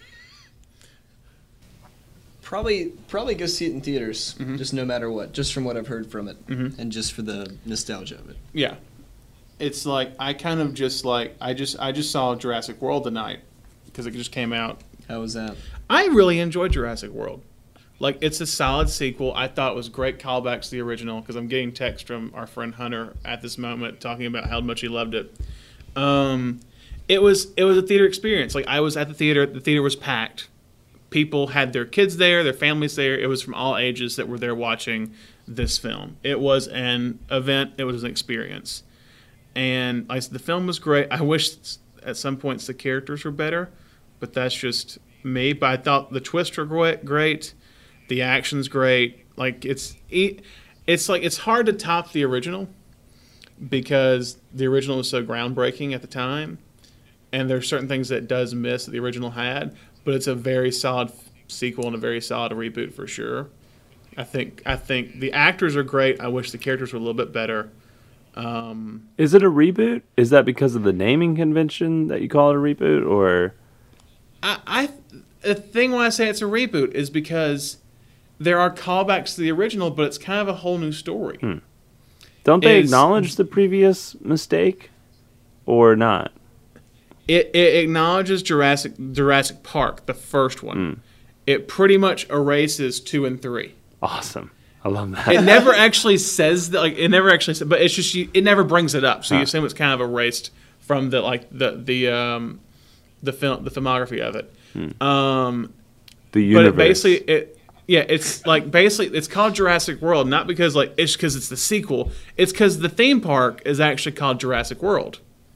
Probably, probably go see it in theaters, Mhm. just no matter what, just from what I've heard from it, Mhm. and just for the nostalgia of it. Yeah, it's like I kind of just like I just I just saw Jurassic World tonight because it just came out. How was that? I really enjoyed Jurassic World. Like, it's a solid sequel. I thought it was great callbacks to the original because I'm getting text from our friend Hunter at this moment talking about how much he loved it. Um, it was it was a theater experience. Like, I was at the theater. The theater was packed. People had their kids there, their families there. It was from all ages that were there watching this film. It was an event. It was an experience. And like I said, the film was great. I wish at some points the characters were better, but that's just me. But I thought the twists were great. great. The action's great. Like it's it's like it's hard to top the original because the original was so groundbreaking at the time, and there's certain things that it does miss that the original had. But it's a very solid sequel and a very solid reboot for sure. I think I think the actors are great. I wish the characters were a little bit better. Um, Is it a reboot? Is that because of the naming convention that you call it a reboot, or? I, I the thing when I say it's a reboot is because there are callbacks to the original, but it's kind of a whole new story. Hmm. Don't they Is- acknowledge the previous mistake, or not? It, it acknowledges Jurassic Jurassic Park, the first one. Mm. It pretty much erases two and three. Awesome. I love that. It never actually says that, like it never actually says, but it's just you, it never brings it up. So you Huh. assume it's kind of erased from the like the the um the film the filmography of it. Um, the but universe. it basically it yeah it's like basically it's called Jurassic World not because like it's because it's the sequel. It's because the theme park is actually called Jurassic World.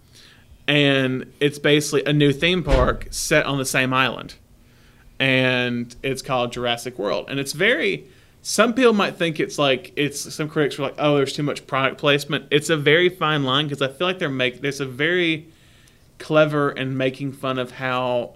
And it's basically a new theme park set on the same island. And it's called Jurassic World. And it's very... Some people might think it's like... it's some critics are like, oh, there's too much product placement. It's a very fine line because I feel like they're make, there's a very clever in making fun of how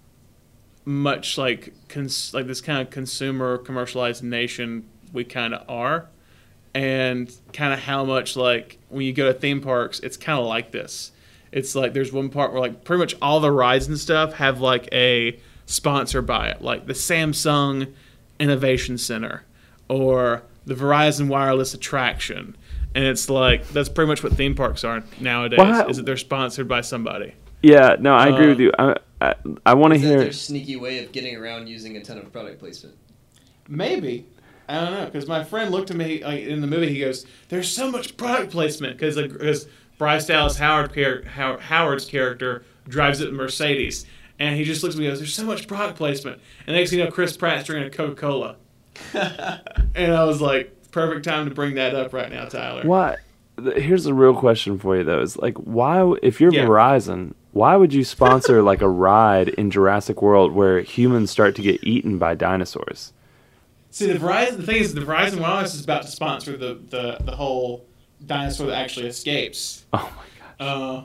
much like cons, like this kind of consumer commercialized nation we kind of are. And kind of how much like when you go to theme parks, it's kind of like this. It's like there's one part where like pretty much all the rides and stuff have like a sponsor by it, like the Samsung Innovation Center or the Verizon Wireless Attraction, and it's like that's pretty much what theme parks are nowadays. Why- Is that they're sponsored by somebody? Yeah, no, I agree Uh, with you. I I, I want to Is that hear. their sneaky way of getting around using a ton of product placement? Maybe. I don't know, because my friend looked at me like, in the movie. He goes, "There's so much product placement," because because Bryce Dallas Howard char- How- Howard's character drives it in Mercedes, and he just looks at me and goes, "There's so much product placement." And next thing you know, Chris Pratt's drinking a Coca Cola, and I was like, "Perfect time to bring that up right now, Tyler." Why? th- Here's a real question for you though: is like, why? w- If you're Yeah. Verizon, why would you sponsor like a ride in Jurassic World where humans start to get eaten by dinosaurs? See, the Verizon the thing is, the Verizon Wireless is about to sponsor the the, the whole dinosaur that actually escapes. Oh my god! Uh,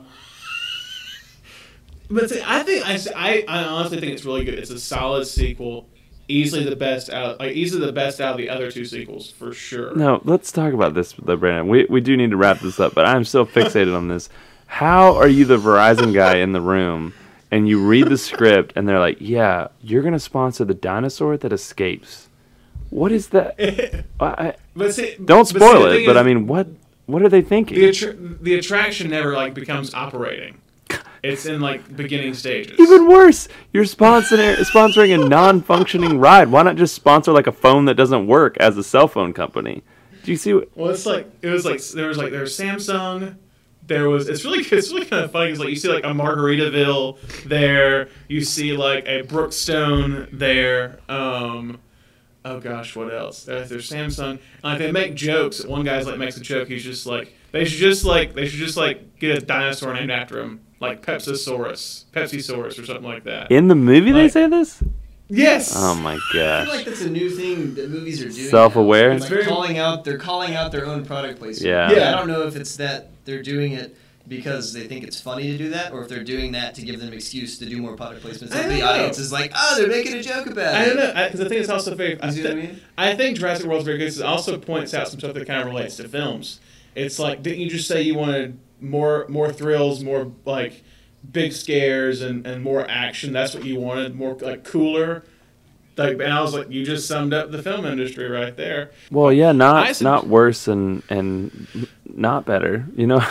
but see, I think I, I, I honestly think it's really good. It's a solid sequel, easily the best out, like easily the best out of the other two sequels for sure. No, let's talk about this, though, Brandon. We we do need to wrap this up, but I'm still fixated on this. How are you the Verizon guy in the room, and you read the script, and they're like, "Yeah, you're gonna sponsor the dinosaur that escapes." What is that? I, I- But see, don't but see, spoil the it, thing but is, I mean, what what are they thinking? the attra- the attraction never like becomes operating. It's in like beginning stages. Even worse, you're sponsoring sponsoring a non-functioning ride. Why not just sponsor like a phone that doesn't work as a cell phone company? Do you see? What, Well, it's like it was like there was like there was Samsung. There was it's really it's really kind of funny because like you see like a Margaritaville there, you see like a Brookstone there. Um, oh gosh, what else? There's, there's Samsung. And, like they make jokes. One guy's like makes a joke. He's just like they should just like they should just like get a dinosaur named after him, like Pepsisaurus, Pepsisaurus or something like that. in the movie, they Like- say this. Yes. Oh my I gosh! feel like that's a new thing that movies are doing. Self-aware? now. It's Like very- calling out, they're calling out their own product placement. Yeah. And Yeah. I don't know if it's that they're doing it because they think it's funny to do that, or if they're doing that to give them an excuse to do more product placement. So I the don't audience know. is like, oh, they're making a joke about it. I don't know because I think it's also very. I, You see what I thi- mean? I think Jurassic World's very good because it also points out some stuff that kind of relates to films. It's like, didn't you just say you wanted more more thrills, more like big scares and, and more action. That's what you wanted, more like cooler. Like, and I was like, you just summed up the film industry right there. Well, yeah, not I sub- not worse and and not better. You know,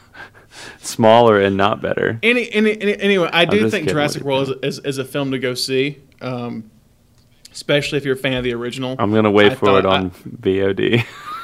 smaller and not better. Any, any, any anyway, I do just think kidding, Jurassic what do you World is, is, is a film to go see, um, especially if you're a fan of the original. I'm gonna wait I for it thought on V O D.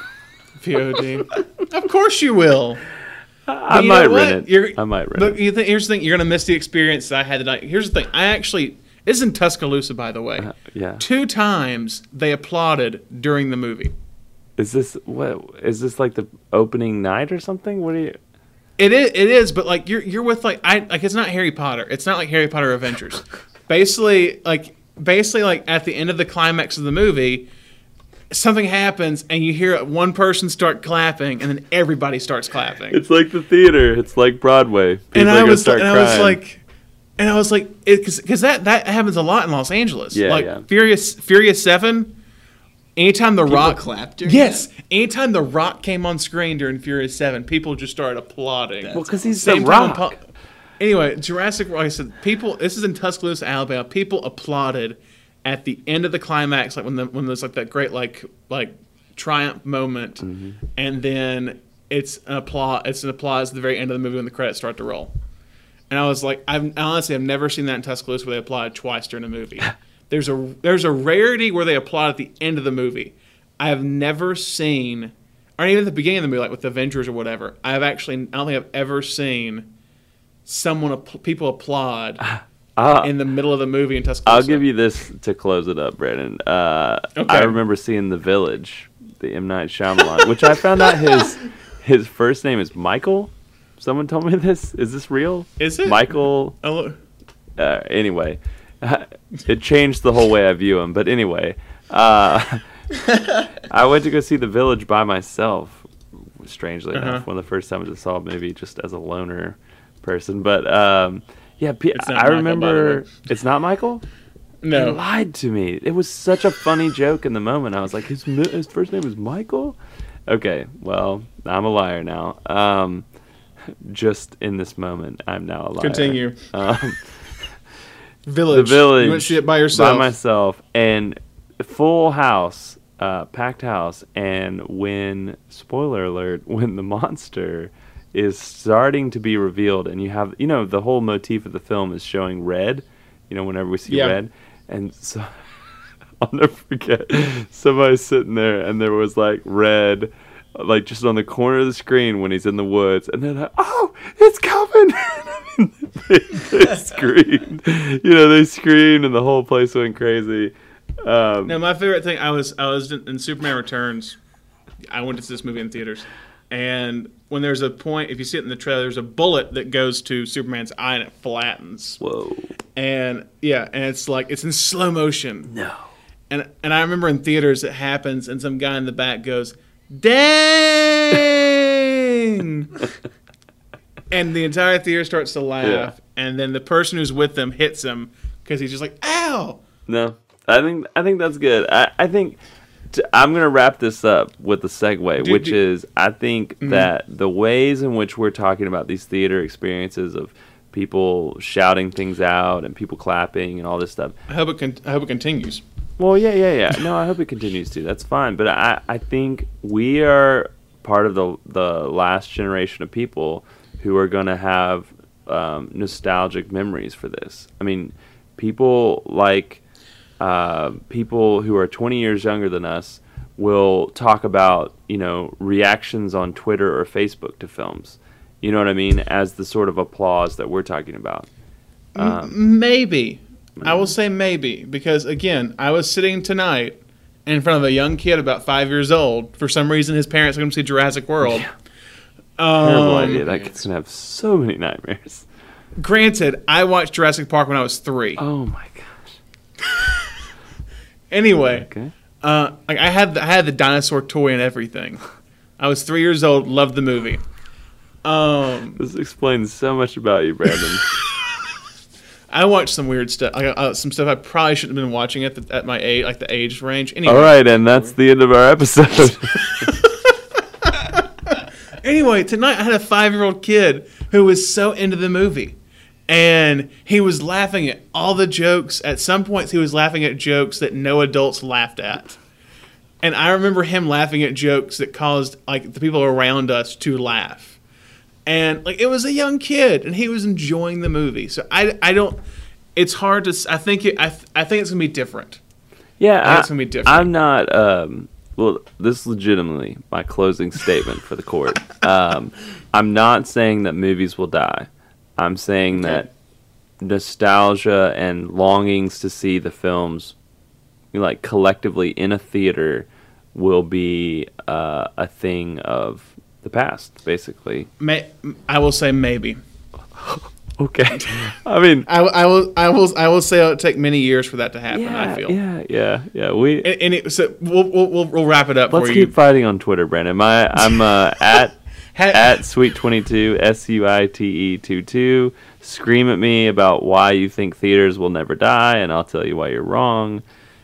V O D. Of course you will. I you might know rent what? it. You're- I might rent Look, it. you think, here's the thing: you're gonna miss the experience that I had tonight. Here's the thing: I actually, this is in Tuscaloosa, by the way. Uh, yeah. Two times they applauded during the movie. Is this what? Is this like the opening night or something? What are you? It is, it is, but like you're you're with like I like it's not Harry Potter. It's not like Harry Potter Adventures. basically, like basically like at the end of the climax of the movie, something happens and you hear one person start clapping and then everybody starts clapping. It's like the theater. It's like Broadway. People and are I gonna was start and I crying. was like, and I was like, because because that that happens a lot in Los Angeles. Yeah, like yeah. Furious Furious Seven. Anytime the People Rock clapped during yes, that? anytime the Rock came on screen during Furious Seven, people just started applauding. well, because he's the Same time Rock. when Pu- Anyway, Jurassic World. Like I said, people. This is in Tuscaloosa, Alabama. People applauded at the end of the climax, like when the when there's like that great like like triumph moment, Mm-hmm. and then it's an applause. It's an applause at the very end of the movie when the credits start to roll. And I was like, I've honestly I've never seen that in Tuscaloosa where they applaud twice during a movie. There's a there's a rarity where they applaud at the end of the movie. I have never seen, or even at the beginning of the movie, like with Avengers or whatever. I have actually I don't think I've ever seen someone people applaud Ah, in the middle of the movie in Tuscaloosa. I'll give you this to close it up, Brandon. Uh, Okay. I remember seeing The Village, the M. Night Shyamalan, which I found out his his first name is Michael. Someone told me this. Is this real? Is it? Michael? Oh, look. Uh, anyway, it changed the whole way I view him. But anyway, uh, I went to go see The Village by myself. Strangely Uh-huh. enough, one of the first times I saw it, maybe just as a loner person. But um, yeah, P- It's not I Michael, remember. by the way. It's not Michael. He No. lied to me. It was such a funny joke in the moment. I was like, his mi- his first name is Michael. Okay, well, I'm a liar now. Um, just in this moment, I'm now a liar. Continue. Um, Village. The Village. You went to see it by yourself. By myself, and full house, uh, packed house. And when, spoiler alert, when the monster is starting to be revealed, and you have, you know, the whole motif of the film is showing red. You know, whenever we see Yeah. red, and so I'll never forget. Somebody sitting there, and there was like red, like just on the corner of the screen when he's in the woods, and they're like, "Oh, it's coming!" they, they screamed, you know, they screamed, and the whole place went crazy. Um, No, my favorite thing. I was I was in, in Superman Returns. I went to see this movie in theaters, and when there's a point, if you see it in the trailer, there's a bullet that goes to Superman's eye and it flattens. Whoa! And yeah, and it's like it's in slow motion. No. And and I remember in theaters it happens, and some guy in the back goes, "Dang!" and the entire theater starts to laugh, Yeah. and then the person who's with them hits him because he's just like, "Ow!" No, I think I think that's good. I, I think t- I'm gonna wrap this up with a segue, Do- which do- is I think that the ways in which we're talking about these theater experiences of people shouting things out and people clapping and all this stuff. I hope it con- I hope it continues. Well, yeah, yeah, yeah. No, I hope it continues to. That's fine. But I, I think we are part of the the last generation of people who are going to have um, nostalgic memories for this. I mean, people like uh, people who are twenty years younger than us will talk about, you know, reactions on Twitter or Facebook to films. You know what I mean? As the sort of applause that we're talking about. Um, Maybe. I will say maybe, because again, I was sitting tonight in front of a young kid about five years old. For some reason, his parents took him to see Jurassic World. terrible Um, idea. That kid's going to have so many nightmares. Granted, I watched Jurassic Park when I was three. Oh my gosh. Anyway, Okay. uh, I I had the, I had the dinosaur toy and everything. I was three years old. Loved the movie. Um, This explains so much about you, Brandon. I watched some weird stuff. I, uh, some stuff I probably shouldn't have been watching at the, at my age, like the age range. Anyway, All right, and that's the end of our episode. Anyway, tonight I had a five-year-old kid who was so into the movie. And he was laughing at all the jokes. At some points, he was laughing at jokes that no adults laughed at. And I remember him laughing at jokes that caused like the people around us to laugh. And like it was a young kid, and he was enjoying the movie. So I, I don't. It's hard to. I think it. I, I think it's gonna be different. Yeah, I think I, it's gonna be different. I'm not. Um, well, this is legitimately my closing statement for the court. Um, I'm not saying that movies will die. I'm saying that nostalgia and longings to see the films, like collectively in a theater, will be uh, a thing of the past, basically. May, I will say maybe. Okay. I mean, I, I will. I will. I will say it'll take many years for that to happen. yeah, I feel. yeah, yeah, yeah. We And, and it, so we'll, we'll we'll we'll wrap it up let's for keep you. fighting on Twitter, Brandon. My I'm uh, at. Ha- At Sweet twenty-two, S U I T E twenty-two. Scream at me about why you think theaters will never die, and I'll tell you why you're wrong.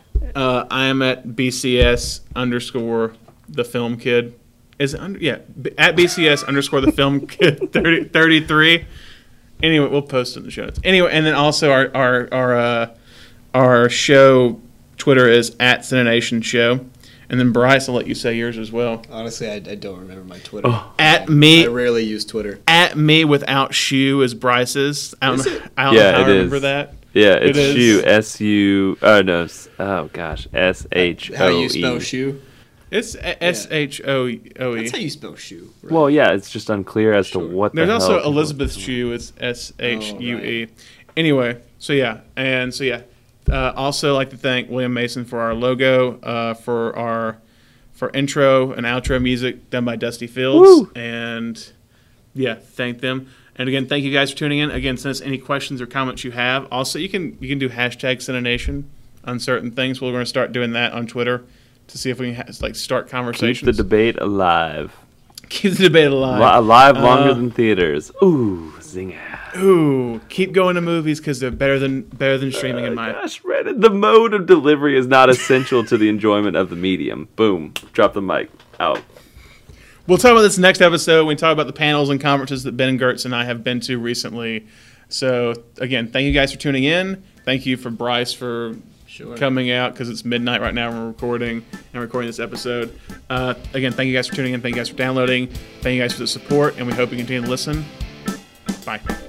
Uh, I am at B C S underscore the film kid. Is it under, yeah, b- at B C S underscore the film kid thirty, thirty-three. Anyway, we'll post it in the show notes. Anyway, and then also our our our uh, our show Twitter is at Cinenation Show. And then Bryce, I'll let you say yours as well. Honestly, I, I don't remember my Twitter. Oh. At me, I rarely use Twitter. at me without shoe is Bryce's. I don't Is know. it? I don't Yeah, know how it I remember is. that. Yeah, It it's is. Shoe. S U. Oh, no. s- Oh, gosh. S H O E. How you spell shoe? It's S H O O That's how E. you spell shoe. Right? Well, yeah, it's just unclear as Sure. to what There's the also hell. Elizabeth Shue. It's S H U E. Oh, right. Anyway, so yeah, and so yeah. Uh, also, like to thank William Mason for our logo, uh, for our for intro and outro music done by Dusty Fields, Woo! and yeah, thank them. And again, thank you guys for tuning in. Again, send us any questions or comments you have. Also, you can you can do hashtag Cinenation on certain things. We're going to start doing that on Twitter to see if we can ha- like start Keep conversations. the debate alive. Keep the debate alive. Li- alive longer Uh, than theaters. Ooh, zinger. Ooh, keep going to movies because they're better than better than streaming in my. Gosh, Brandon, the mode of delivery is not essential to the enjoyment of the medium. Boom. Drop the mic. Out. We'll talk about this next episode. We talk about the panels and conferences that Ben Gertz and I have been to recently. So again, thank you guys for tuning in. Thank you for Bryce for Sure. coming out because it's midnight right now. We're recording and recording this episode. Uh, again, thank you guys for tuning in. Thank you guys for downloading. Thank you guys for the support, and we hope you continue to listen. Bye.